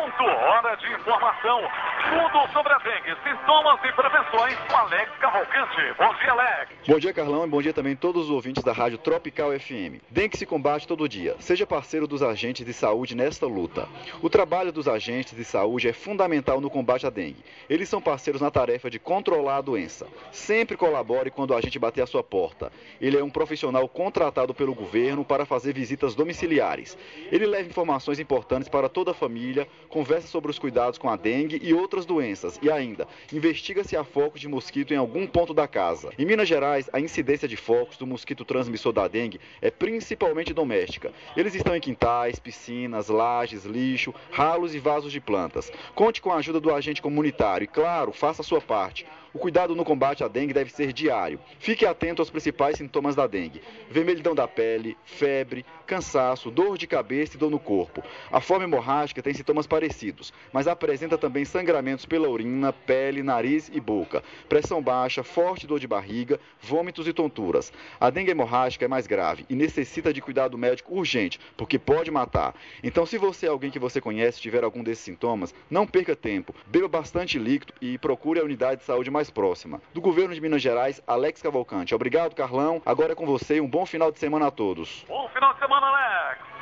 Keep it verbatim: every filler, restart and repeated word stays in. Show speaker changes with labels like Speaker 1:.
Speaker 1: ponto, hora de informação. Tudo sobre a dengue, sintomas e prevenções com Alex Cavalcante. Bom dia, Alex.
Speaker 2: Bom dia, Carlão, e bom dia também a todos os ouvintes da Rádio Tropical F M. Dengue se combate todo dia. Seja parceiro dos agentes de saúde nesta luta. O trabalho dos agentes de saúde é fundamental no combate à dengue. Eles são parceiros na tarefa de controlar a doença. Sempre colabore quando o agente bater à sua porta. Ele é um profissional contratado pelo governo para fazer visitas domiciliares. Ele leva informações importantes para toda a família, conversa sobre os cuidados com a dengue e outras doenças e ainda investiga se há focos de mosquito em algum ponto da casa. Em Minas Gerais, a incidência de focos do mosquito transmissor da dengue é principalmente doméstica. Eles estão em quintais, piscinas, lajes, lixo, ralos e vasos de plantas. Conte com a ajuda do agente comunitário e, claro, faça a sua parte. O cuidado no combate à dengue deve ser diário. Fique atento aos principais sintomas da dengue: vermelhidão da pele, febre, cansaço, dor de cabeça e dor no corpo. A forma hemorrágica tem sintomas parecidos, mas apresenta também sangramentos pela urina, pele, nariz e boca, pressão baixa, forte dor de barriga, vômitos e tonturas. A dengue hemorrágica é mais grave e necessita de cuidado médico urgente, porque pode matar. Então, se você é alguém que você conhece tiver algum desses sintomas, não perca tempo, beba bastante líquido e procure a unidade de saúde mais mais próxima. Do governo de Minas Gerais, Alex Cavalcante. Obrigado, Carlão. Agora é com você e um bom final de semana a todos.
Speaker 1: Bom final de semana, Alex.